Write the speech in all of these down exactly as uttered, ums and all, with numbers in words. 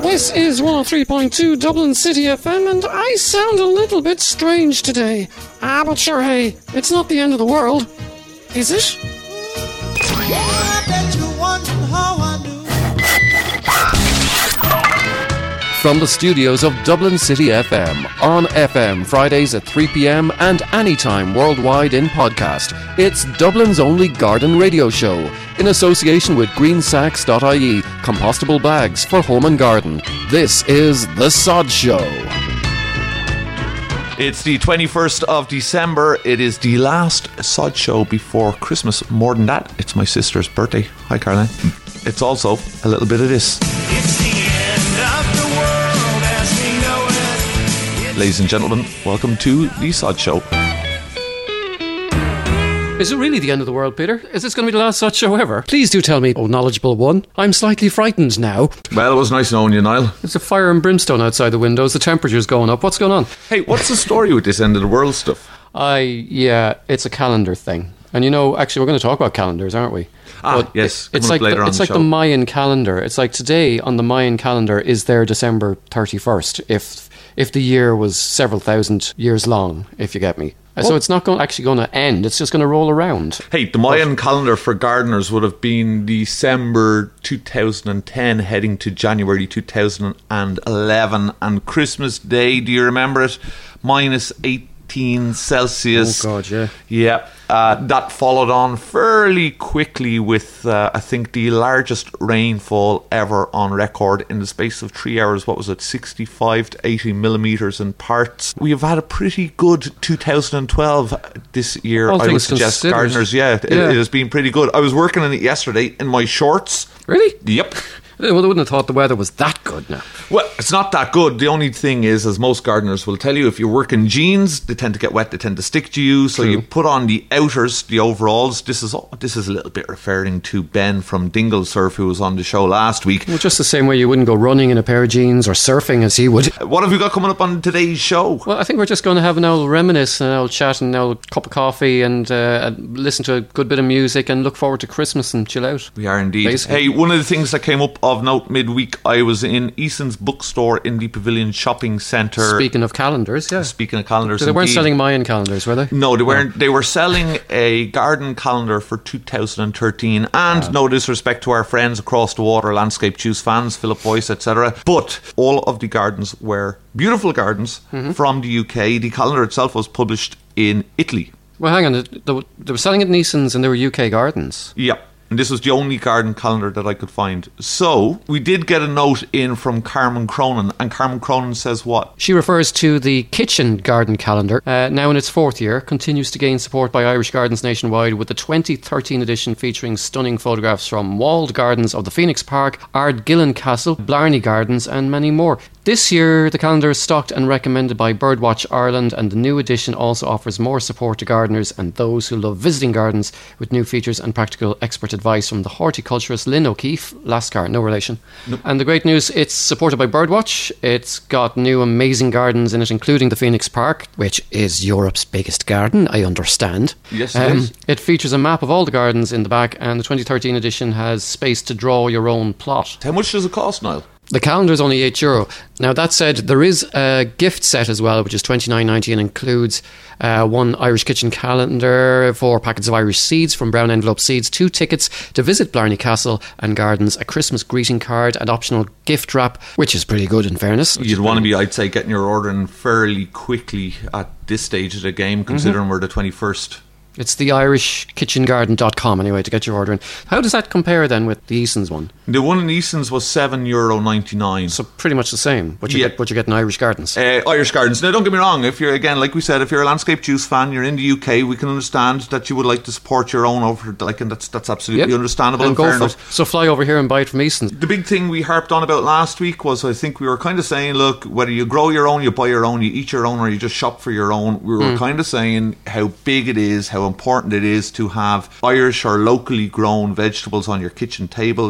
This is one oh three point two Dublin City F M, and I sound a little bit strange today. Ah, but sure, hey, it's not the end of the world. Is it? I bet you're wondering how I knew. From the studios of Dublin City F M, on F M Fridays at three p.m. and anytime worldwide in podcast, it's Dublin's only garden radio show, in association with green sacks dot I E, compostable bags for home and garden. This is The Sod Show. It's the twenty-first of December. It is the last Sod Show before Christmas. More than that, it's my sister's birthday. Hi, Caroline. It's also a little bit of this. It's the end of the world as we know it. Ladies and gentlemen, welcome to the Sod Show. Is it really the end of the world, Peter? Is this going to be the last such show ever? Please do tell me, oh knowledgeable one. I'm slightly frightened now. Well, it was nice knowing you, Niall. There's a fire and brimstone outside the windows. The temperature's going up. What's going on? Hey, what's the story with this end of the world stuff? I, yeah, it's a calendar thing. And you know, actually, we're going to talk about calendars, aren't we? Ah, but yes. It's coming like up later the, on it's the like show. the Mayan calendar. It's like today on the Mayan calendar is their December thirty-first. If if the year was several thousand years long, if you get me. So it's not going, actually going to end. It's just going to roll around. Hey, the Mayan calendar for gardeners would have been December two thousand ten heading to January two thousand eleven. And Christmas Day, do you remember it? Minus eighteen Celsius. Oh, God, yeah. Yeah. Uh, that followed on fairly quickly with, uh, I think, the largest rainfall ever on record in the space of three hours. What was it? sixty-five to eighty millimetres in parts. We have had a pretty good two thousand twelve this year. All I would things suggest considered. gardeners, yeah, it, Yeah. it has been pretty good. I was working on it yesterday in my shorts. Really? Yep. Well, I wouldn't have thought the weather was that good now. Well, it's not that good. The only thing is, as most gardeners will tell you, if you work in jeans, they tend to get wet, they tend to stick to you. So True. you put on the outers, the overalls. This is this is a little bit referring to Ben from Dingle Surf, who was on the show last week. Well, just the same way you wouldn't go running in a pair of jeans or surfing as he would. What have you got coming up on today's show? Well, I think we're just going to have an old reminisce, an old chat, and an old cup of coffee, and uh, listen to a good bit of music, and look forward to Christmas and chill out. We are indeed. Basically. Hey, one of the things that came up of note midweek, I was in Eason's bookstore in the Pavilion Shopping Centre. Speaking of calendars, yeah. Speaking of calendars, So they weren't indeed. selling Mayan calendars, were they? No, they weren't. They were selling a garden calendar for two thousand thirteen, and no disrespect to our friends across the water, Landscape Juice fans, Philip Boyce, et cetera. But all of the gardens were beautiful gardens from the U K. The calendar itself was published in Italy. Well, hang on. They, they, they were selling it in Eason's and they were U K gardens. Yep. And this was the only garden calendar that I could find. So, we did get a note in from Carmen Cronin, and Carmen Cronin says what? She refers to the kitchen garden calendar, uh, now in its fourth year, continues to gain support by Irish gardens nationwide, with the twenty thirteen edition featuring stunning photographs from walled gardens of the Phoenix Park, Ardgillan Castle, Blarney Gardens, and many more. This year, the calendar is stocked and recommended by Birdwatch Ireland, and the new edition also offers more support to gardeners and those who love visiting gardens, with new features and practical expert advice from the horticulturist Lynn O'Keefe, Lascar, no relation. Nope. And the great news, it's supported by Birdwatch. It's got new amazing gardens in it, including the Phoenix Park, which is Europe's biggest garden, I understand. Yes, it is. It features a map of all the gardens in the back, and the twenty thirteen edition has space to draw your own plot. How much does it cost, Niall? The calendar is only eight euro. Now, that said, there is a gift set as well, which is twenty-nine ninety and includes uh, one Irish kitchen calendar, four packets of Irish seeds from Brown Envelope Seeds, two tickets to visit Blarney Castle and Gardens, a Christmas greeting card, and optional gift wrap, which is pretty good in fairness. You'd want to be, I'd say, getting your order in fairly quickly at this stage of the game, considering we're the twenty-first. It's the irish kitchen garden dot com anyway to get your order in. How does that compare then with the Eason's one? The one in Eason's was seven euro ninety-nine. So pretty much the same, but you Yeah. get what you get in Irish Gardens. Uh, Irish Gardens. Now, don't get me wrong. If you're, again, like we said, if you're a Landscape Juice fan, you're in the U K, we can understand that you would like to support your own over, like, and that's that's absolutely Yep. understandable And and go fair for enough. it. So fly over here and buy it from Eason's. The big thing we harped on about last week was, I think we were kind of saying, look, whether you grow your own, you buy your own, you eat your own, or you just shop for your own, we were kind of saying how big it is, how important it is to have Irish or locally grown vegetables on your kitchen table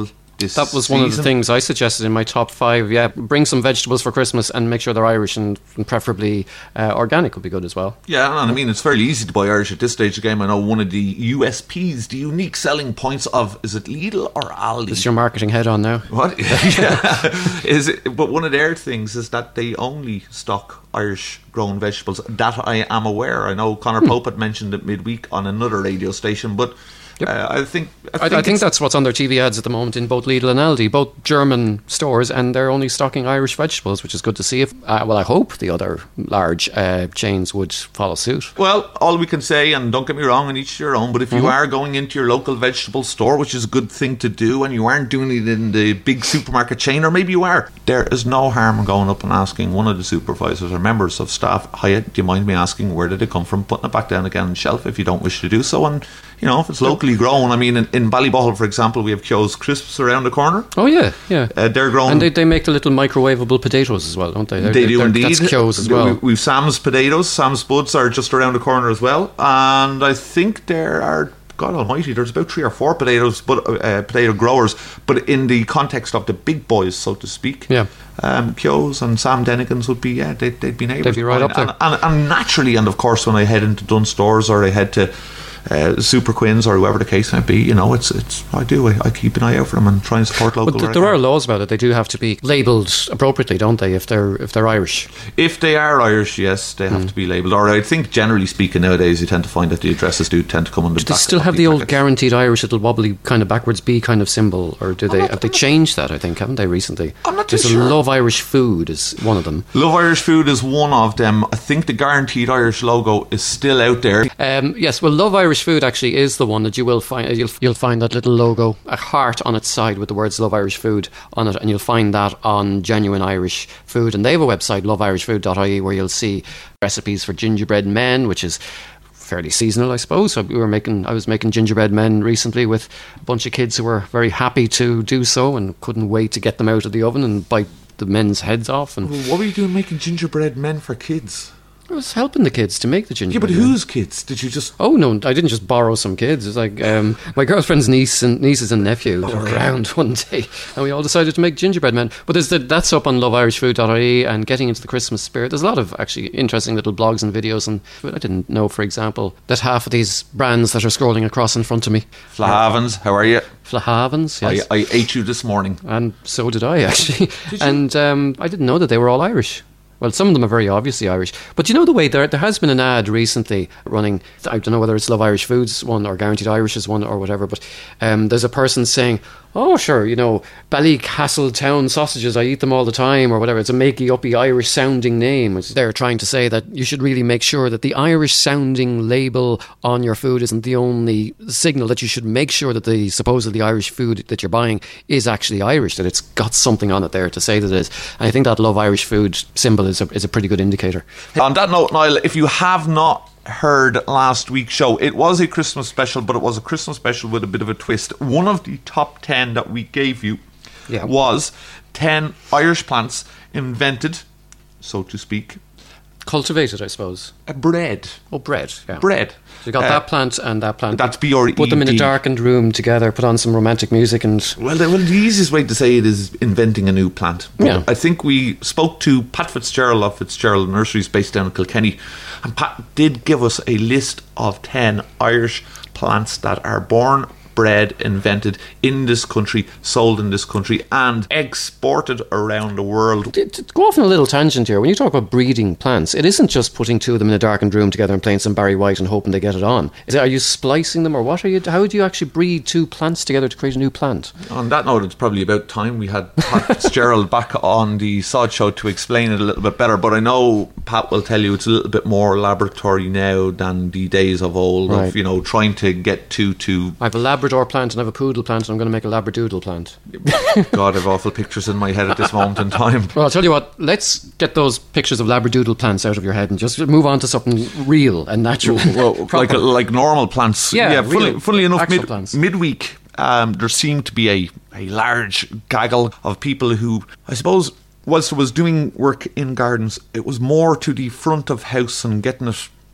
this That was one of the season. things I suggested in my top five. Yeah, bring some vegetables for Christmas and make sure they're Irish and, and preferably uh, organic would be good as well. Yeah, and I mean, it's fairly easy to buy Irish at this stage of the game. I know one of the U S Ps, the unique selling points of, is it Lidl or Aldi? Is your marketing head on now? What? Yeah. Is it, but one of their things is that they only stock Irish grown vegetables. That I am aware. I know Conor Pope had mentioned it midweek on another radio station, but Yep. uh, I think I I, think, I think it's- that's what's on their T V ads at the moment in both Lidl and Aldi, both German stores, and they're only stocking Irish vegetables, which is good to see. If uh, well, I hope the other large uh, chains would follow suit. Well, all we can say, and don't get me wrong, and each your own, but if you Mm-hmm. are going into your local vegetable store, which is a good thing to do, and you aren't doing it in the big supermarket chain, or maybe you are, there is no harm in going up and asking one of the supervisors or members of staff, hiya, do you mind me asking where did it come from, putting it back down again on the shelf if you don't wish to do so, and you know, if it's locally grown. I mean, in, in Ballybohol, for example, we have Kyo's Crisps around the corner. Oh yeah, yeah. Uh, they're grown. And they, they make the little microwavable potatoes as well, don't they? They're- They do they're- indeed. That's Kyo's as well. We- We've Sam's potatoes. Sam's Buds are just around the corner as well. And I think there are, God almighty, there's about three or four potatoes, but uh, potato growers. But in the context of the big boys, so to speak, Yeah. um, Kyo's and Sam Dennigan's would be, yeah, they'd, they'd be neighbours. They'd be right of up mine. there. And, and, and naturally, and of course, when I head into Dunn stores or I head to uh, Super Quins or whoever the case might be, you know, it's it's I do I, I keep an eye out for them and try and support local. But th- where I there can. are laws about it. They do have to be labelled appropriately, don't they? If they're if they're Irish. If they are Irish, yes, they have Mm. to be labelled. Or I think, generally speaking, nowadays you tend to find that the addresses do tend to come on the Do they back still of have the old packets. guaranteed Irish little wobbly kind of backwards B kind of symbol, or do they not- have they changed that? I think haven't they recently? I'm not too There's sure. a Love Irish Food is one of them. Love Irish Food is one of them. I think the Guaranteed Irish logo is still out there. Um, yes, well, Love Irish Food actually is the one that you will find. You'll, you'll find that little logo, a heart on its side with the words Love Irish Food on it, and you'll find that on Genuine Irish Food. And they have a website, love irish food dot I E, where you'll see recipes for gingerbread men, which is fairly seasonal, I suppose. So we were making, I was making gingerbread men recently with a bunch of kids who were very happy to do so and couldn't wait to get them out of the oven and bite the men's heads off. And What were you doing making gingerbread men for kids? I was helping the kids to make the Yeah, gingerbread but men. whose kids? Did you just... Oh no, I didn't just borrow some kids. It's like um, my girlfriend's niece and nieces and nephew were around one day, and we all decided to make gingerbread men. But there's the, that's up on love irish food dot I E, and getting into the Christmas spirit. There's a lot of actually interesting little blogs and videos. And I didn't know, for example, that half of these brands that are scrolling across in front of me, Flahavens, how are you? Flahavens, yes, I, I ate you this morning. and so did I actually. And um, I didn't know that they were all Irish. Well, some of them are very obviously Irish. But you know the way, there there has been an ad recently running, I don't know whether it's Love Irish Foods one or Guaranteed Irish's one or whatever, but um, there's a person saying, oh, sure, you know, Ballycastletown sausages, I eat them all the time, or whatever. It's a makey-uppy Irish-sounding name. It's- They're trying to say that you should really make sure that the Irish-sounding label on your food isn't the only signal, that you should make sure that the supposedly Irish food that you're buying is actually Irish, that it's got something on it there to say that it is. And I think that Love Irish Food symbol is a, is a pretty good indicator. On that note, Niall, if you have not heard last week's show, it was a Christmas special, but it was a Christmas special with a bit of a twist. One of the top ten that we gave you Yeah. was ten Irish plants invented, so to speak, Cultivated, I suppose. a bread. Oh, bread. Yeah. Bread. So you got Uh, that plant and that plant. that's B R E D. Put them in a darkened room together, put on some romantic music, and Well, the, well, the easiest way to say it is inventing a new plant. But Yeah. I think we spoke to Pat Fitzgerald of Fitzgerald Nurseries based down in Kilkenny, and Pat did give us a list of ten Irish plants that are born, bred, invented in this country, sold in this country, and exported around the world. To- to go off on a little tangent here, when you talk about breeding plants, it isn't just putting two of them in a darkened room together and playing some Barry White and hoping they get it on. Is it, are you splicing them, or what are you? How do you actually breed two plants together to create a new plant? On that note, it's probably about time we had Pat Fitzgerald back on the Sod Show to explain it a little bit better. But I know Pat will tell you it's a little bit more laboratory now than the days of old, Right. of, you know, trying to get two to... I have a Labrador plant and I have a poodle plant, and I'm going to make a Labradoodle plant. God, I have awful pictures in my head at this moment in time. Well, I'll tell you what, let's get those pictures of Labradoodle plants out of your head and just move on to something real and natural. Well, like Proper. like normal plants. Yeah, funnily, real, funnily enough, actual mid, plants. midweek um, there seemed to be a, a large gaggle of people who, I suppose, whilst I was doing work in gardens, it was more to the front of house and getting it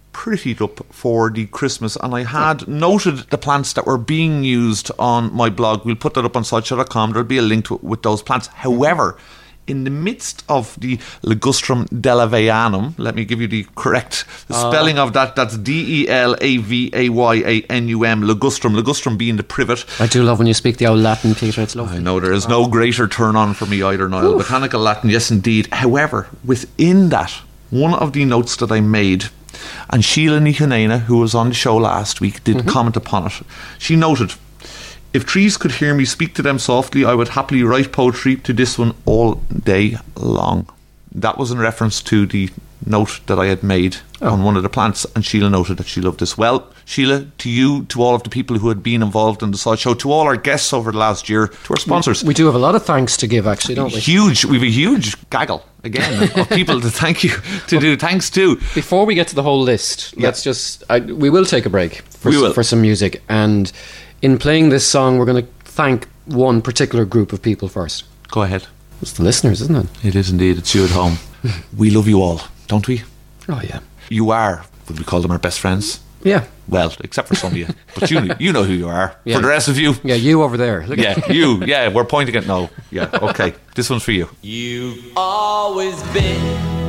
prettied up for the Christmas, and I had noted the plants that were being used on my blog. We'll put that up on sideshow dot com. There'll be a link to it with those plants. However, in the midst of the Ligustrum delaveyanum, let me give you the correct spelling uh, of that. That's D E L A V A Y A N U M, Ligustrum. Ligustrum being the privet. I do love when you speak the old Latin, Peter. It's lovely. I know, there is no greater turn on for me either, Niall. Oof. Botanical Latin, yes indeed. However, within that, one of the notes that I made, and Sheila Nihanena, who was on the show last week, did mm-hmm. comment upon it. She noted, if trees could hear me speak to them softly, I would happily write poetry to this one all day long. That was in reference to the note that I had made oh. on one of the plants, and Sheila noted that she loved this. Well, Sheila, to you, to all of the people who had been involved in the Sod Show, to all our guests over the last year, to our sponsors. We do have a lot of thanks to give, actually, don't we? Huge. We have a huge gaggle, again, of people to thank you, to well, do thanks to. Before we get to the whole list, yeah. let's just, I, we will take a break for, we s- will. for some music, and in playing this song, we're going to thank one particular group of people first. Go ahead. It's the listeners, isn't it? It is indeed. It's you at home. We love you all, don't we? Oh, yeah. You are, would we call them our best friends? Yeah. Well, except for some of you. But you you know who you are. Yeah. For the rest of you. Yeah, you over there. Look yeah, you. Yeah, we're pointing at no. Yeah, okay. This one's for you. You've always been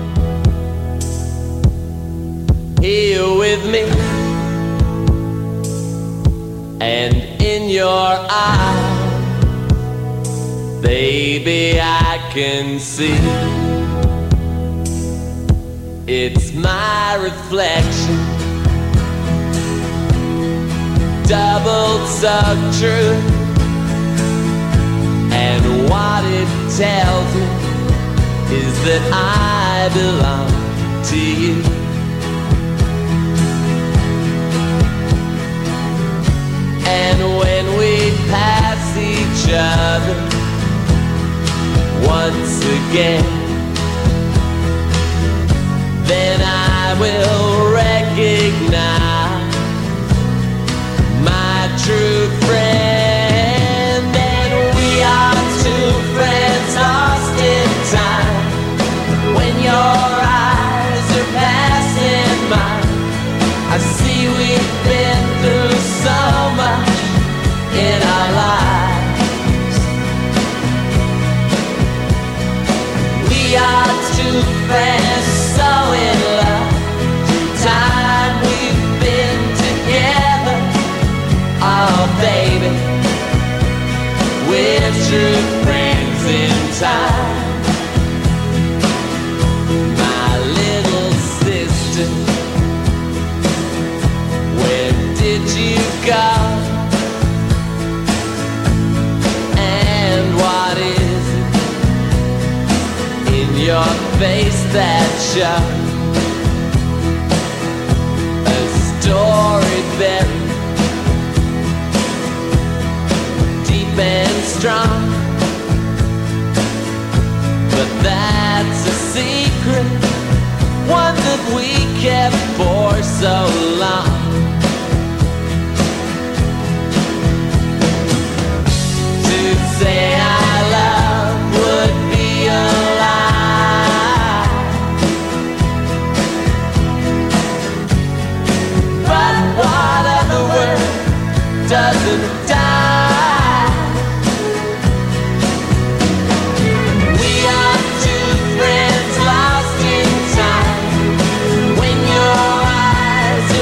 here with me, and in your eyes, baby, I can see it's my reflection, doubled so true, and what it tells me is that I belong to you. And when we pass each other once again, then I will recognize my true friend. And we are two friends lost in time. When your eyes are passing mine, I see we've been through so much in our lives. We are two friends so in love. Through time we've been together. Oh baby, we're true friends in time. My little sister, where did you go? And what is it in your face that shows a story buried deep and strong? But that's a secret, one that we kept for so long. To say I love would be a lie, but what other word doesn't die? We are two friends lost in time. When your eyes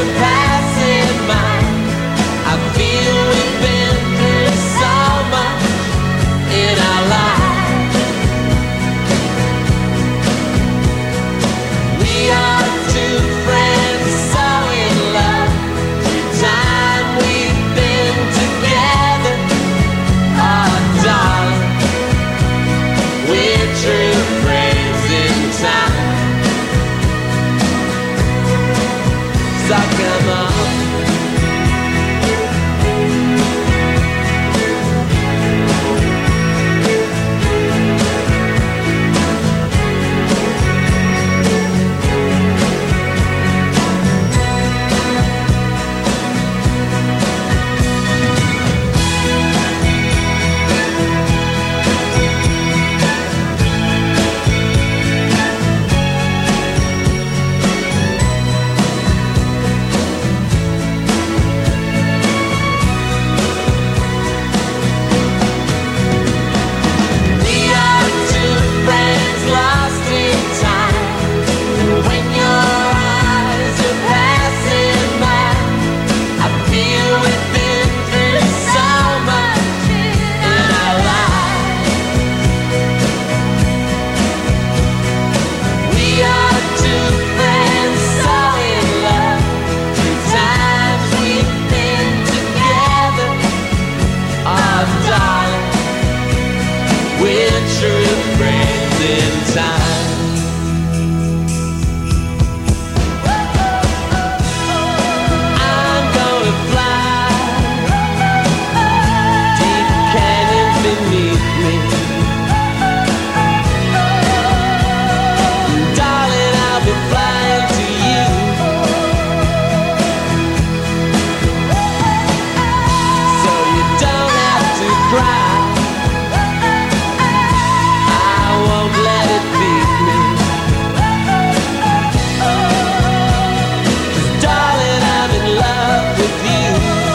time. I'm gonna fly deep canyons beneath me. Darling, I'll be flying to you. So you don't have to cry. Let it beat me. 'Cause darling, I'm in love with you.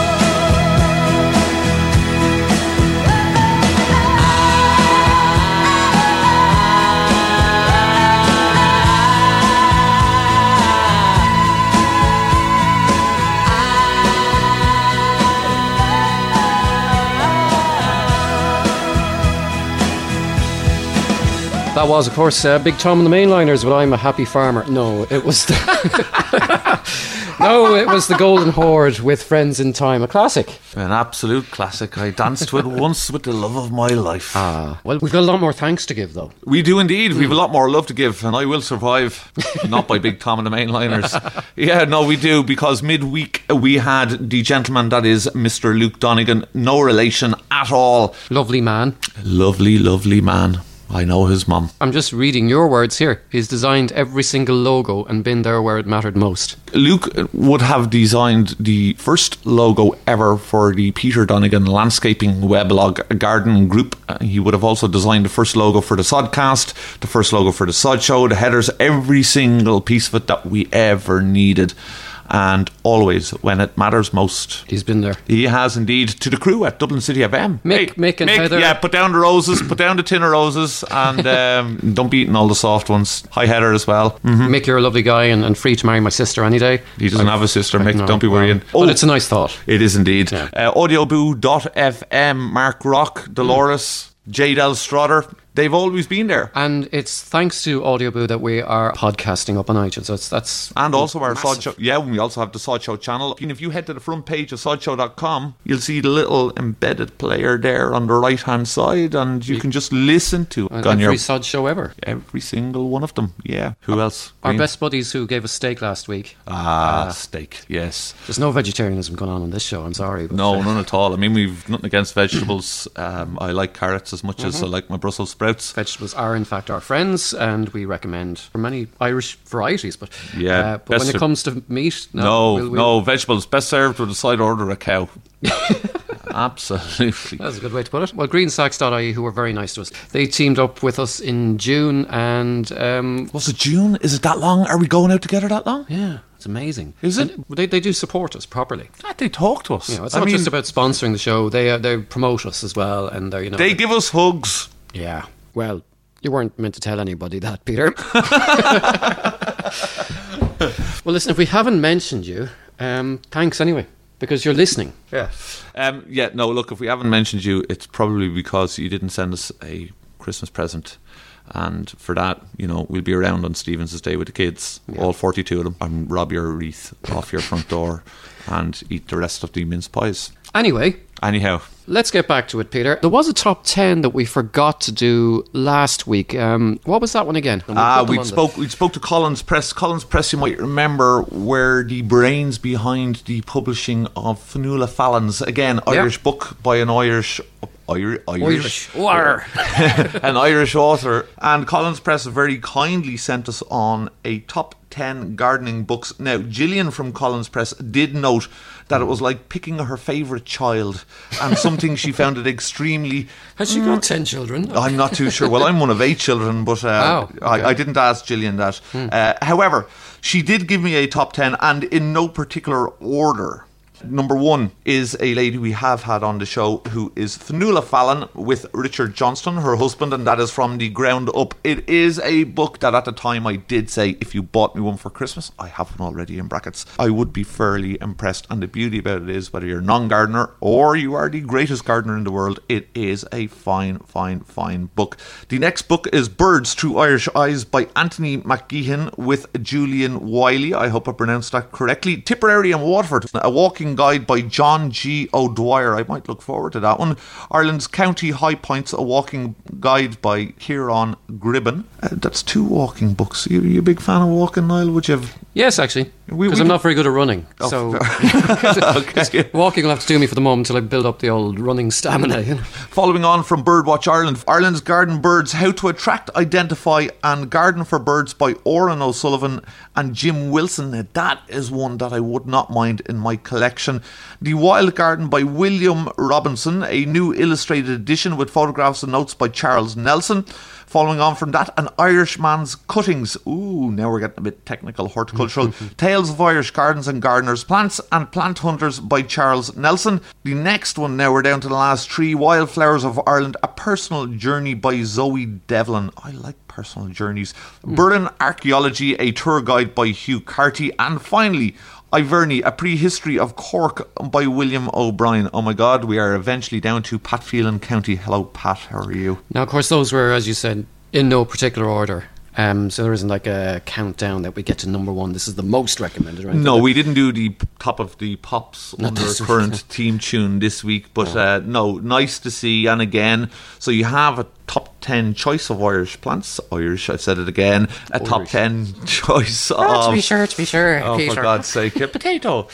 That was, of course, uh, Big Tom and the Mainliners, but I'm a Happy Farmer. No, it was the no, it was the Golden Horde with Friends in Time, a classic. An absolute classic. I danced with once with the love of my life. Ah, well, we've got a lot more thanks to give, though. We do indeed. We've a lot more love to give, and I will survive. Not by Big Tom and the Mainliners. Yeah, no, we do, because midweek we had the gentleman that is Mister Luke Donegan. No relation at all. Lovely man. Lovely, lovely man. I know his mum. I'm just reading your words here. He's designed every single logo and been there where it mattered most. Luke would have designed the first logo ever for the Peter Donegan landscaping weblog garden group. He would have also designed the first logo for the Sodcast, the first logo for the Sod Show, the headers, every single piece of it that we ever needed. And always when it matters most. He's been there. He has indeed. To the crew at Dublin City F M. Mick, hey, Mick and Mick, Heather. Yeah, put down the roses, put down the tin of roses, and um, don't be eating all the soft ones. Hi Heather as well. Mm-hmm. Mick, you're a lovely guy and, and free to marry my sister any day. He doesn't I, have a sister, Mick, no, don't be worrying. Well, oh, but it's a nice thought. It is indeed. Yeah. Uh, audioboo dot f m, Mark Rock, Dolores, mm. Jade L. Strotter. They've always been there. And it's thanks to Audioboo that we are podcasting up on iTunes. So it's, that's and also our massive. Sod Show. Yeah, we also have the Sod Show channel. And if you head to the front page of sod show dot com, you'll see the little embedded player there on the right hand side, and you, you can just listen to and on every your, Sod Show ever. Every single one of them. Yeah. Who else? Our Green? best buddies who gave us steak last week. Ah, uh, steak. Yes. There's no vegetarianism going on on this show. I'm sorry. But no, none at all. I mean, we've nothing against vegetables. um, I like carrots as much mm-hmm. as I like my Brussels sprouts. Vegetables are in fact our friends, and we recommend for many Irish varieties, but yeah, uh, but when it comes to meat, no, no, we'll, we'll no vegetables best served with a side order of cow. Absolutely. That's a good way to put it. Well, greensacks dot I E, who were very nice to us, they teamed up with us in June, and um, was it June? Is it that long? Are we going out together that long? Yeah, it's amazing. Is it? And they, they do support us properly. They talk to us. You know, it's I not mean, just about sponsoring the show. They uh, they promote us as well, and they you know they give us hugs. Yeah. Well, you weren't meant to tell anybody that, Peter. Well, listen, if we haven't mentioned you, um, thanks anyway, because you're listening. Yeah. Um, yeah, no, look, if we haven't mentioned you, it's probably because you didn't send us a Christmas present. And for that, you know, we'll be around on Stephen's Day with the kids, yeah. all forty-two of them, and rob your wreath off your front door and eat the rest of the mince pies. Anyway. Anyhow. Let's get back to it, Peter. There was a top ten that we forgot to do last week. Um, what was that one again? Ah, uh, we spoke. The... We spoke to Collins Press. Collins Press, you might remember, were the brains behind the publishing of Fionnuala Fallon's again Irish yeah. book by an Irish. Irish, Irish, Irish. an Irish author, and Collins Press very kindly sent us on a top ten gardening books. Now, Gillian from Collins Press did note that it was like picking her favourite child, and something she found it extremely. Has she got ten children? I'm not too sure. Well, I'm one of eight children, but uh, oh, okay. I, I didn't ask Gillian that. Hmm. Uh, however, she did give me a top ten, and in no particular order. Number one is a lady we have had on the show, who is Fionnuala Fallon with Richard Johnston, her husband, and that is from the ground up. It is a book that at the time I did say, if you bought me one for Christmas, I have one already in brackets, I would be fairly impressed. And the beauty about it is, whether you're a non-gardener or you are the greatest gardener in the world, it is a fine, fine, fine book. The next book is Birds Through Irish Eyes by Anthony McGeehan with Julian Wiley. I hope I pronounced that correctly. Tipperary and Waterford, a walking Cycling Guide by John G. O'Dwyer. I might look forward to that one. Ireland's County High Points, a walking guide by Kieran Gribben. Uh, that's two walking books. Are you, are you a big fan of walking, Niall? Would you have... Yes, actually. We- Because we I'm did- not very good at running. Oh, so Okay. walking will have to do me for the moment until I build up the old running stamina. You know? Following on from Birdwatch Ireland, Ireland's Garden Birds, How to Attract, Identify and Garden for Birds by Oran O'Sullivan and Jim Wilson. Now, that is one that I would not mind in my collection. The Wild Garden by William Robinson, a new illustrated edition with photographs and notes by Charles Nelson. Following on from that, An Irishman's Cuttings. Ooh, now we're getting a bit technical, horticultural. Tales of Irish Gardens and Gardeners, Plants and Plant Hunters by Charles Nelson. The next one, now we're down to the last three. Wildflowers of Ireland, A Personal Journey by Zoe Devlin. I like personal journeys. Mm. Berlin Archaeology, a tour guide by Hugh Carty. And finally, Iverney, A Prehistory of Cork by William O'Brien. Oh my God, we are eventually down to Pat Phelan County. Hello, Pat, how are you? Now, of course, those were, as you said, in no particular order. Um, so there isn't like a countdown that we get to number one. This is the most recommended, right? No, we didn't do the p- top of the pops Not under this week, current no. team tune this week, but uh, no, nice to see. And again, so you have a top ten choice of Irish plants. Irish, I said it again. A top Irish. ten choice Oh, of. to be sure, to be sure. Oh, Peter. for God's sake, a potato.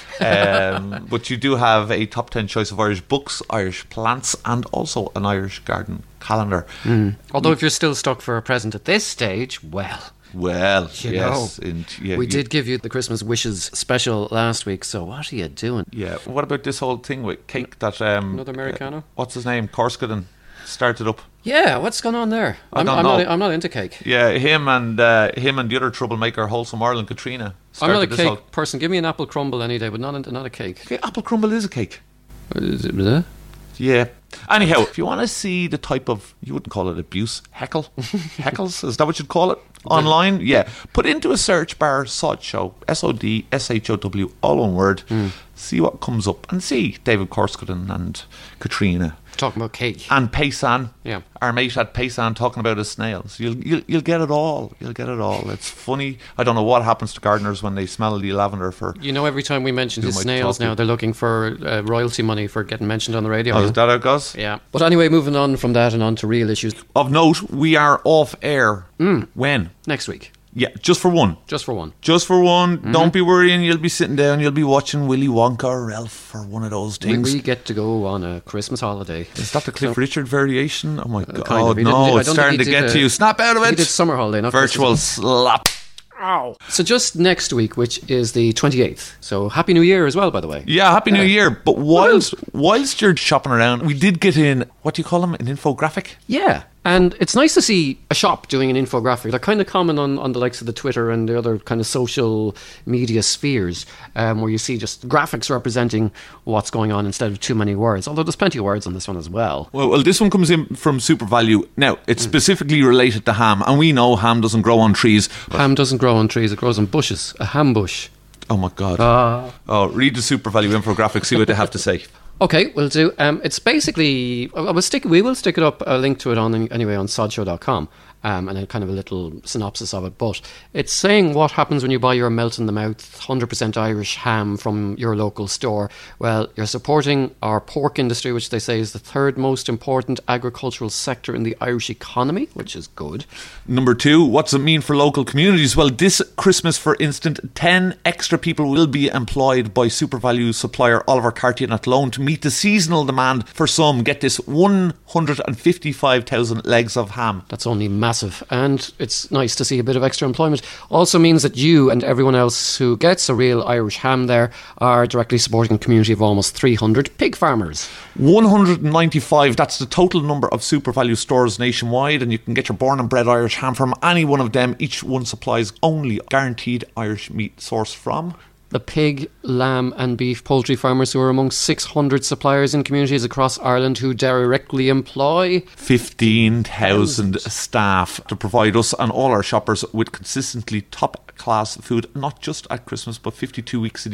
Um, but you do have a top ten choice of Irish books, Irish plants, and also an Irish garden calendar. Mm. Although if you're still stuck for a present at this stage, well... Well, You yes. know, and, yeah, we you- did give you the Christmas wishes special last week, so what are you doing? Yeah. What about this whole thing with cake that... Um, Another Americano? uh, what's his name? Corskadon started up. Yeah, what's going on there? I I'm, don't I'm know. not. I'm not into cake. Yeah, him and uh, him and the other troublemaker, Wholesome Ireland, Katrina. I'm started not a this cake whole- person. Give me an apple crumble any day, but not a, not a cake. Okay, apple crumble is a cake. Is it, bleh? Yeah. Anyhow, if you want to see the type of, you wouldn't call it abuse, heckle, heckles, is that what you'd call it? Online? Yeah. Put into a search bar, Sod Show, S O D S H O W, all one word. Mm. See what comes up and see David Corskadon and Katrina. Talking about cake. And Paysan, Yeah. our mate at Paysan talking about his snails. You'll, you'll you'll get it all. You'll get it all. It's funny. I don't know what happens to gardeners when they smell the lavender for. You know, every time we mention Who his might snails talk to? now, they're looking for uh, royalty money for getting mentioned on the radio. Oh, yeah? is that how it goes? Yeah. But anyway, moving on from that and on to real issues. Of note, we are off air. When? Next week. Yeah, just for one. Just for one. Just for one. Don't be worrying. You'll be sitting down. You'll be watching Willy Wonka or Elf or one of those When things. we get to go on a Christmas holiday. Is that the Cliff Richard variation? Oh my god! kind of. He didn't no, do- I it's don't think starting he to did get a- to you. Snap out of He it. did summer holiday, not Virtual Christmas. slap. So just next week, which is the twenty-eighth. So Happy New Year as well, by the way. Yeah, Happy New Year. But whilst whilst you're shopping around, we did get in, what do you call them? An infographic? Yeah. And it's nice to see a shop doing an infographic. They're kind of common on, on the likes of the Twitter and the other kind of social media spheres, um, where you see just graphics representing what's going on instead of too many words. Although there's plenty of words on this one as well. Well, well, this one comes in from Super Value. Now, it's specifically related to ham, and we know ham doesn't grow on trees. Ham doesn't grow on trees, it grows on bushes. A ham bush. Oh my god. Ah. Oh, read the Super Value infographic, see what they have to say. Okay, we'll do. Um, it's basically, I will stick, we will stick it up, a link to it on anyway on sodshow dot com. Um, and then kind of a little synopsis of it. But it's saying what happens when you buy your melt-in-the-mouth one hundred percent Irish ham from your local store. Well, you're supporting our pork industry, which they say is the third most important agricultural sector in the Irish economy, which is good. Number two, what does it mean for local communities? Well, this Christmas, for instance, ten extra people will be employed by Super Value supplier Oliver Carty and Athlone to meet the seasonal demand for some, get this, one hundred fifty-five thousand legs of ham. That's only massive. And it's nice to see a bit of extra employment. Also means that you and everyone else who gets a real Irish ham there are directly supporting a community of almost three hundred pig farmers. one hundred ninety-five, that's the total number of Super Value stores nationwide, and you can get your born and bred Irish ham from any one of them. Each one supplies only guaranteed Irish meat sourced from the pig, lamb and beef poultry farmers, who are among six hundred suppliers in communities across Ireland who directly employ fifteen thousand staff to provide us and all our shoppers with consistently top class food, not just at Christmas but fifty-two weeks of the year.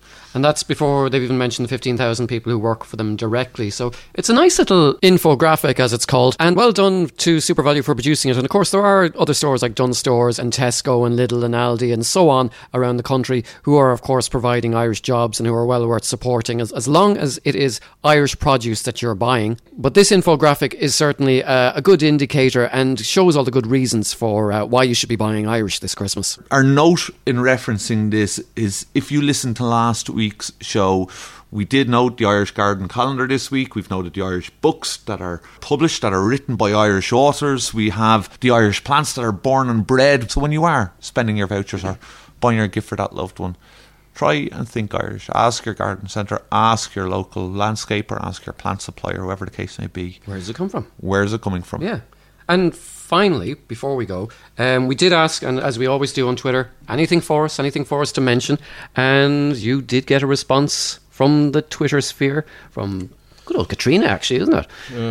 And that's before they've even mentioned the fifteen thousand people who work for them directly. So it's a nice little infographic, as it's called. And well done to SuperValu for producing it. And of course, there are other stores like Dunnes Stores and Tesco and Lidl and Aldi and so on around the country who are, of course, providing Irish jobs and who are well worth supporting as, as long as it is Irish produce that you're buying. But this infographic is certainly a, a good indicator and shows all the good reasons for uh, why you should be buying Irish this Christmas. Our note in referencing this is, if you listen to last week, week's show, we did note the Irish Garden Calendar this week. We've noted the Irish books that are published, that are written by Irish authors. We have the Irish plants that are born and bred. So when you are spending your vouchers or buying your gift for that loved one, try and think Irish. Ask your garden centre, ask your local landscaper, ask your plant supplier, whoever the case may be. Where does it come from? Where is it coming from? Yeah. And finally, before we go, um, we did ask, and as we always do on Twitter, anything for us, anything for us to mention, and you did get a response from the Twitter sphere, from good old Katrina, actually, isn't it?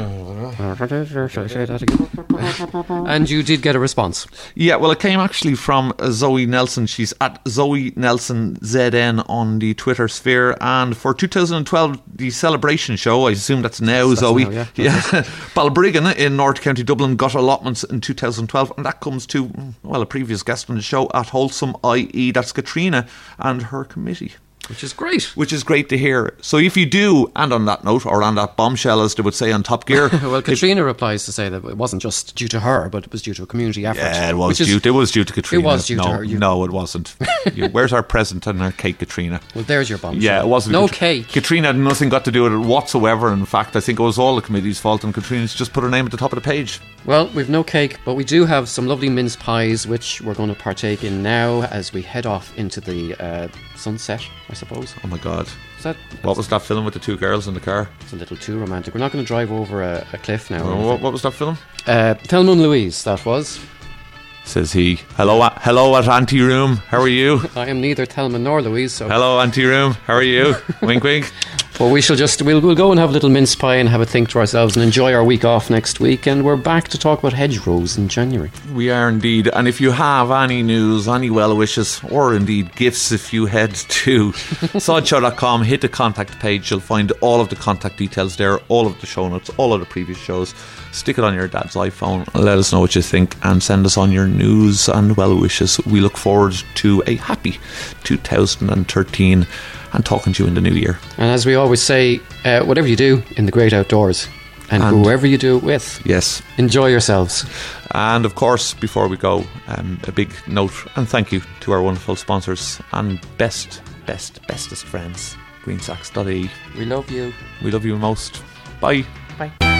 And you did get a response. Yeah, well, it came actually from Zoe Nelson. She's at Zoe Nelson Z N on the Twitter sphere. And for two thousand twelve, the celebration show, I assume that's now, that's Zoe. Now, yeah, yeah. Balbriggan in North County Dublin got allotments in two thousand twelve, and that comes to, well, a previous guest on the show at Wholesome, that is, that's Katrina and her committee. Which is great. Which is great to hear. So if you do, and on that note, or on that bombshell, as they would say on Top Gear. Well, Katrina replies to say that it wasn't just due to her, but it was due to a community effort. Yeah, it was, due, is, it was due to Katrina. It was due no, to her. You, no, it wasn't. you, where's our present and our cake, Katrina? Well, there's your bombshell. Yeah, it wasn't. No Kat- cake. Katrina had nothing got to do with it whatsoever. In fact, I think it was all the committee's fault, and Katrina's just put her name at the top of the page. Well, we've no cake, but we do have some lovely mince pies, which we're going to partake in now as we head off into the uh, sunset, I suppose. Oh my God. Is that, what was that film with the two girls in the car? It's a little too romantic. We're not going to drive over a, a cliff now. Oh, what, what was that film? Uh, Thelma and Louise, that was. Says he. Hello, uh, hello at Auntie Room. How are you? I am neither Thelma nor Louise. So. Hello, Auntie Room. How are you? Wink, wink. Well, we shall just, we'll, we'll go and have a little mince pie and have a think to ourselves and enjoy our week off next week. And we're back to talk about hedgerows in January. We are indeed. And if you have any news, any well wishes, or indeed gifts, if you head to sod show dot com, hit the contact page, you'll find all of the contact details there, all of the show notes, all of the previous shows. Stick it on your dad's iPhone, let us know what you think, and send us on your news and well wishes. We look forward to a happy two thousand thirteen and talking to you in the new year. And as we always say, uh, whatever you do in the great outdoors, and, and whoever you do it with, yes, enjoy yourselves. And of course, before we go, um, a big note and thank you to our wonderful sponsors and best, best, bestest friends, greensacks dot I E. We love you. We love you most. Bye. Bye.